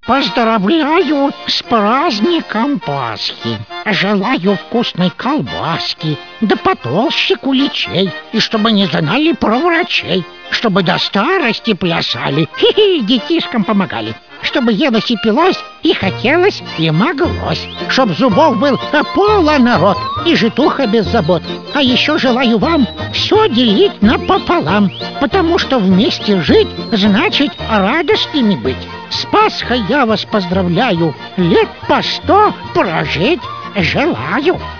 Поздравляю с праздником Пасхи. Желаю вкусной колбаски, да потолще куличей, и чтобы не знали про врачей, чтобы до старости плясали, хи-хи, детишкам помогали, чтобы елось и пилось, и хотелось, и моглось, чтоб зубов был полон рот, и житуха без забот. А еще желаю вам все делить напополам, потому что вместе жить значит радостными быть. С Пасхой я вас поздравляю, лет по 100 прожить желаю.